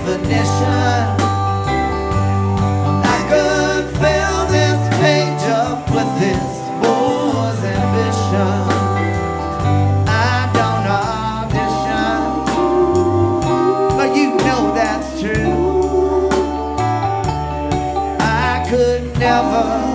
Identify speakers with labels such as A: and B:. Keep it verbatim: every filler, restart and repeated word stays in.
A: definition. I could fill this page up with this boy's ambition. I don't audition, but you know that's true. I could never